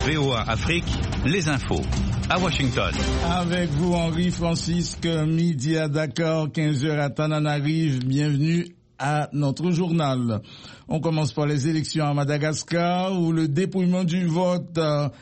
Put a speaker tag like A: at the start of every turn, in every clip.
A: VOA Afrique, les infos. À Washington.
B: Avec vous, Henri-Francisque, midi à Dakar, 15h à Tananarive. Bienvenue à notre journal. On commence par les élections à Madagascar, où le dépouillement du vote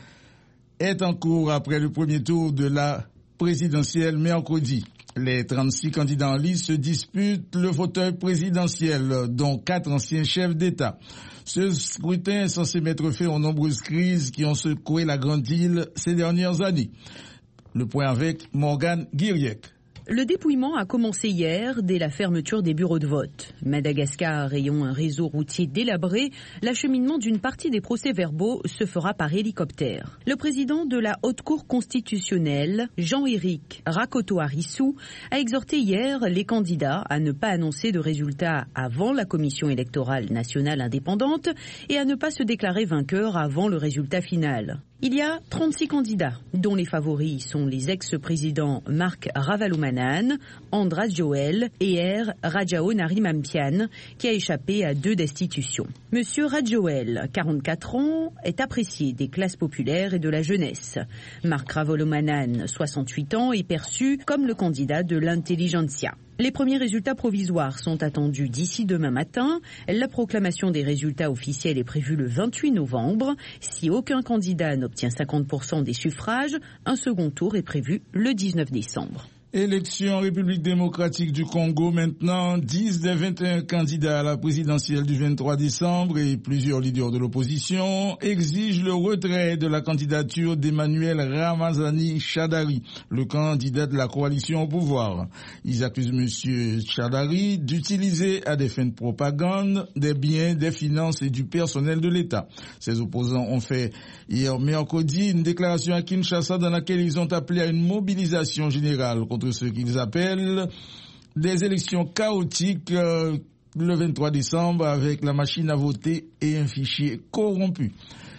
B: est en cours après le premier tour de la présidentielle mercredi. Les 36 candidats en lice se disputent le fauteuil présidentiel, dont 4 anciens chefs d'État. Ce scrutin est censé mettre fin aux nombreuses crises qui ont secoué la Grande Île ces dernières années. Le point avec Morgane Guiriec.
C: Le dépouillement a commencé hier dès la fermeture des bureaux de vote. Madagascar ayant un réseau routier délabré, l'acheminement d'une partie des procès-verbaux se fera par hélicoptère. Le président de la Haute Cour constitutionnelle, Jean-Éric Rakotoarissou, a exhorté hier les candidats à ne pas annoncer de résultats avant la Commission électorale nationale indépendante et à ne pas se déclarer vainqueur avant le résultat final. Il y a 36 candidats, dont les favoris sont les ex-présidents Marc Ravalomanana, Andras Joel et R. Rajaonarimampian, qui a échappé à 2 destitutions. Monsieur Rajoel, 44 ans, est apprécié des classes populaires et de la jeunesse. Marc Ravalomanana, 68 ans, est perçu comme le candidat de l'intelligentsia. Les premiers résultats provisoires sont attendus d'ici demain matin. La proclamation des résultats officiels est prévue le 28 novembre. Si aucun candidat n'obtient 50% des suffrages, un second tour est prévu le 19 décembre.
B: Élection en République démocratique du Congo maintenant. 10 des 21 candidats à la présidentielle du 23 décembre et plusieurs leaders de l'opposition exigent le retrait de la candidature d'Emmanuel Ramazani Shadary, le candidat de la coalition au pouvoir. Ils accusent M. Shadary d'utiliser à des fins de propagande des biens, des finances et du personnel de l'État. Ses opposants ont fait hier mercredi une déclaration à Kinshasa dans laquelle ils ont appelé à une mobilisation générale contre ce qu'ils appellent des élections chaotiques le 23 décembre avec la machine à voter et un fichier corrompu.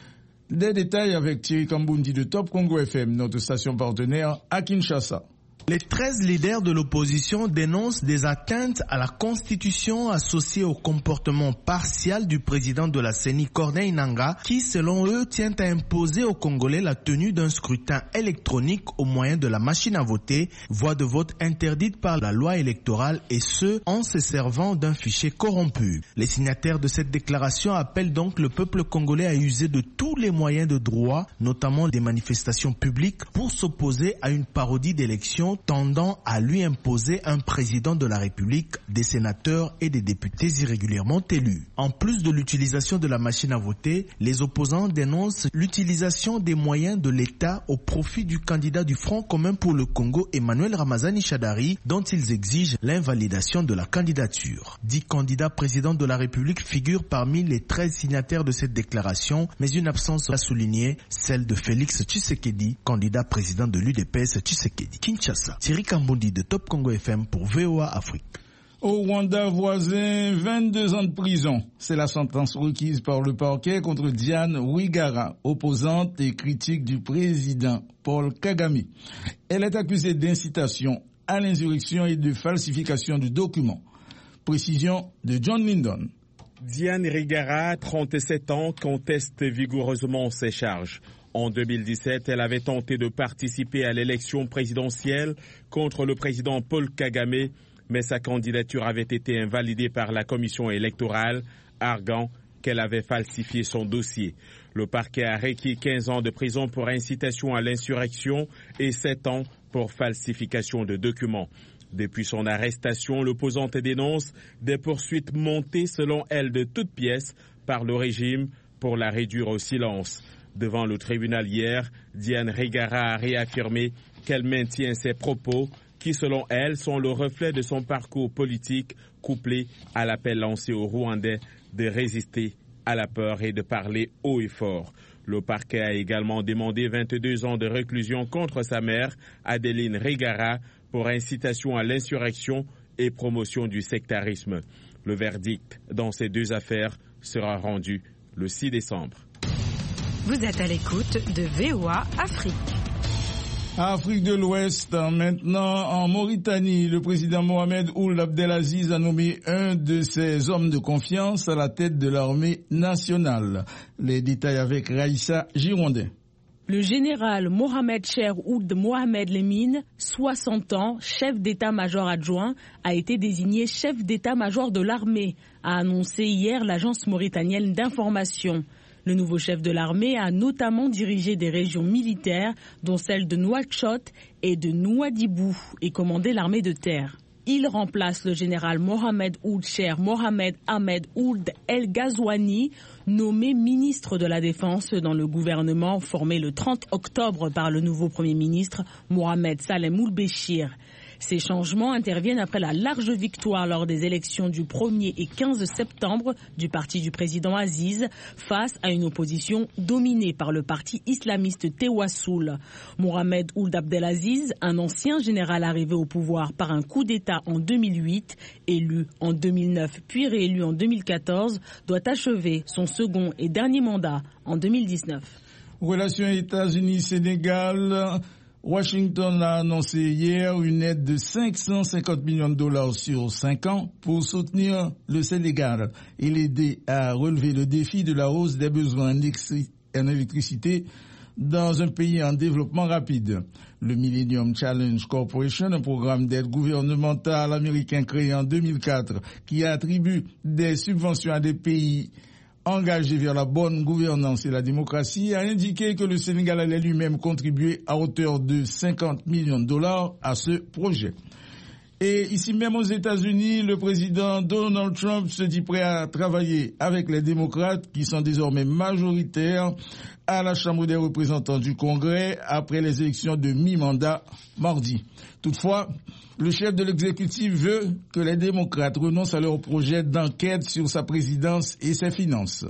B: Des détails avec Thierry Kambundi de Top Congo FM, notre station partenaire à Kinshasa.
D: Les 13 leaders de l'opposition dénoncent des atteintes à la Constitution associées au comportement partial du président de la CENI, Corneille Nangaa, qui, selon eux, tient à imposer aux Congolais la tenue d'un scrutin électronique au moyen de la machine à voter, voie de vote interdite par la loi électorale, et ce, en se servant d'un fichier corrompu. Les signataires de cette déclaration appellent donc le peuple congolais à user de tous les moyens de droit, notamment des manifestations publiques, pour s'opposer à une parodie d'élection tendant à lui imposer un président de la République, des sénateurs et des députés irrégulièrement élus. En plus de l'utilisation de la machine à voter, les opposants dénoncent l'utilisation des moyens de l'État au profit du candidat du Front commun pour le Congo, Emmanuel Ramazani Shadary, dont ils exigent l'invalidation de la candidature. 10 candidats présidents de la République figurent parmi les 13 signataires de cette déclaration, mais une absence à souligner, celle de Félix Tshisekedi, candidat président de l'UDPS Tshisekedi. Kinshasa. Thierry Kambundi de Top Congo FM pour VOA Afrique.
B: Au Rwanda voisin, 22 ans de prison. C'est la sentence requise par le parquet contre Diane Rwigara, opposante et critique du président Paul Kagame. Elle est accusée d'incitation à l'insurrection et de falsification de documents. Précision de John Lyndon.
E: Diane Rwigara, 37 ans, conteste vigoureusement ses charges. En 2017, elle avait tenté de participer à l'élection présidentielle contre le président Paul Kagame, mais sa candidature avait été invalidée par la commission électorale, arguant qu'elle avait falsifié son dossier. Le parquet a requis 15 ans de prison pour incitation à l'insurrection et 7 ans pour falsification de documents. Depuis son arrestation, l'opposante dénonce des poursuites montées selon elle de toutes pièces par le régime pour la réduire au silence. Devant le tribunal hier, Diane Rwigara a réaffirmé qu'elle maintient ses propos qui, selon elle, sont le reflet de son parcours politique couplé à l'appel lancé aux Rwandais de résister à la peur et de parler haut et fort. Le parquet a également demandé 22 ans de réclusion contre sa mère, Adeline Rwigara, pour incitation à l'insurrection et promotion du sectarisme. Le verdict dans ces 2 affaires sera rendu le 6 décembre.
F: Vous êtes à l'écoute de VOA Afrique.
B: Afrique de l'Ouest, maintenant en Mauritanie, le président Mohamed Ould Abdelaziz a nommé un de ses hommes de confiance à la tête de l'armée nationale. Les détails avec Raïssa Girondin.
G: Le général Mohamed Cher Ould Mohamed Lemine, 60 ans, chef d'état-major adjoint, a été désigné chef d'état-major de l'armée, a annoncé hier l'agence mauritanienne d'information. Le nouveau chef de l'armée a notamment dirigé des régions militaires, dont celle de Nouakchott et de Nouadhibou, et commandé l'armée de terre. Il remplace le général Mohamed Ould Cher Mohamed Ahmed Ould El Ghazouani, nommé ministre de la Défense dans le gouvernement formé le 30 octobre par le nouveau Premier ministre Mohamed Salem Ould Béchir. Ces changements interviennent après la large victoire lors des élections du 1er et 15 septembre du parti du président Aziz face à une opposition dominée par le parti islamiste Tewassoul. Mohamed Ould Abdelaziz, un ancien général arrivé au pouvoir par un coup d'État en 2008, élu en 2009 puis réélu en 2014, doit achever son second et dernier mandat en 2019.
B: Relations États-Unis-Sénégal. Washington a annoncé hier une aide de 550 millions de dollars sur 5 ans pour soutenir le Sénégal et l'aider à relever le défi de la hausse des besoins en électricité dans un pays en développement rapide. Le Millennium Challenge Corporation, un programme d'aide gouvernementale américain créé en 2004 qui attribue des subventions à des pays engagé vers la bonne gouvernance et la démocratie, a indiqué que le Sénégal allait lui-même contribuer à hauteur de 50 millions de dollars à ce projet. Et ici même aux États-Unis, le président Donald Trump se dit prêt à travailler avec les démocrates qui sont désormais majoritaires à la Chambre des représentants du Congrès après les élections de mi-mandat mardi. Toutefois, le chef de l'exécutif veut que les démocrates renoncent à leur projet d'enquête sur sa présidence et ses finances.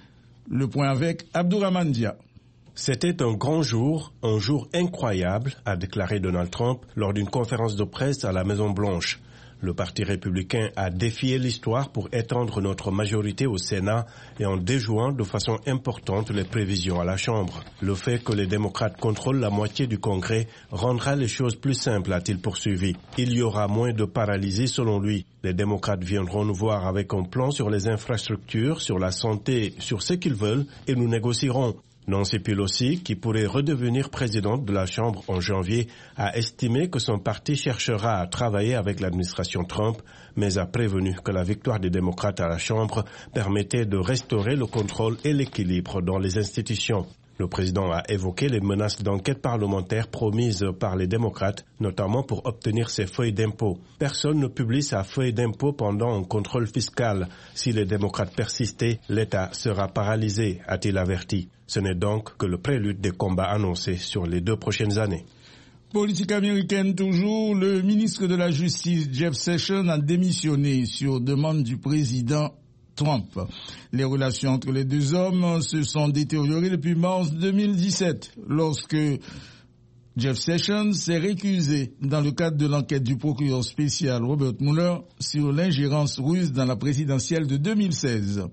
B: Le point avec Abdourahmane Dia.
H: C'était un grand jour, un jour incroyable, a déclaré Donald Trump lors d'une conférence de presse à la Maison-Blanche. Le Parti républicain a défié l'histoire pour étendre notre majorité au Sénat et en déjouant de façon importante les prévisions à la Chambre. Le fait que les démocrates contrôlent la moitié du Congrès rendra les choses plus simples, a-t-il poursuivi. Il y aura moins de paralysie selon lui. Les démocrates viendront nous voir avec un plan sur les infrastructures, sur la santé, sur ce qu'ils veulent et nous négocierons. Nancy Pelosi, qui pourrait redevenir présidente de la Chambre en janvier, a estimé que son parti cherchera à travailler avec l'administration Trump, mais a prévenu que la victoire des démocrates à la Chambre permettait de restaurer le contrôle et l'équilibre dans les institutions. Le président a évoqué les menaces d'enquête parlementaire promises par les démocrates, notamment pour obtenir ses feuilles d'impôt. Personne ne publie sa feuille d'impôt pendant un contrôle fiscal. Si les démocrates persistaient, l'État sera paralysé, a-t-il averti. Ce n'est donc que le prélude des combats annoncés sur les 2 prochaines années.
B: Politique américaine toujours, le ministre de la Justice, Jeff Sessions, a démissionné sur demande du président Trump. Les relations entre les deux hommes se sont détériorées depuis mars 2017, lorsque Jeff Sessions s'est récusé dans le cadre de l'enquête du procureur spécial Robert Mueller sur l'ingérence russe dans la présidentielle de 2016.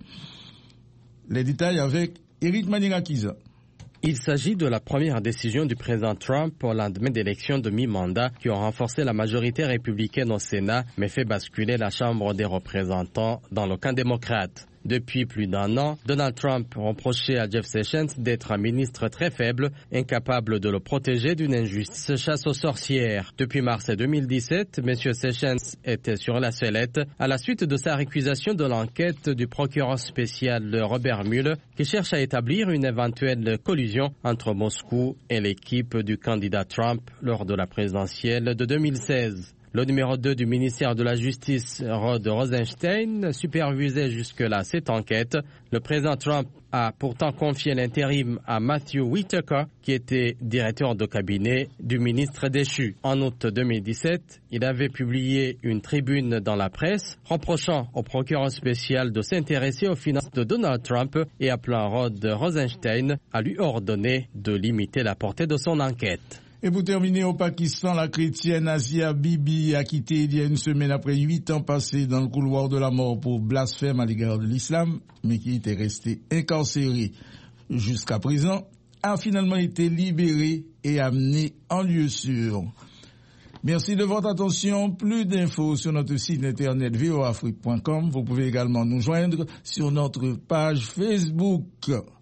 B: Les détails avec Eric Manirakiza.
I: Il s'agit de la première décision du président Trump au lendemain d'élections de mi-mandat qui ont renforcé la majorité républicaine au Sénat mais fait basculer la Chambre des représentants dans le camp démocrate. Depuis plus d'1 an, Donald Trump reprochait à Jeff Sessions d'être un ministre très faible, incapable de le protéger d'une injuste chasse aux sorcières. Depuis mars 2017, M. Sessions était sur la sellette à la suite de sa récusation de l'enquête du procureur spécial Robert Mueller qui cherche à établir une éventuelle collusion entre Moscou et l'équipe du candidat Trump lors de la présidentielle de 2016. Le numéro 2 du ministère de la Justice, Rod Rosenstein, supervisait jusque-là cette enquête. Le président Trump a pourtant confié l'intérim à Matthew Whitaker, qui était directeur de cabinet du ministre déchu. En août 2017, il avait publié une tribune dans la presse, reprochant au procureur spécial de s'intéresser aux finances de Donald Trump et appelant Rod Rosenstein à lui ordonner de limiter la portée de son enquête.
B: Et pour terminer, au Pakistan, la chrétienne Asia Bibi a quitté il y a une semaine après 8 ans passés dans le couloir de la mort pour blasphème à l'égard de l'islam, mais qui était restée incarcérée jusqu'à présent, a finalement été libérée et amenée en lieu sûr. Merci de votre attention. Plus d'infos sur notre site internet voafrique.com. Vous pouvez également nous joindre sur notre page Facebook.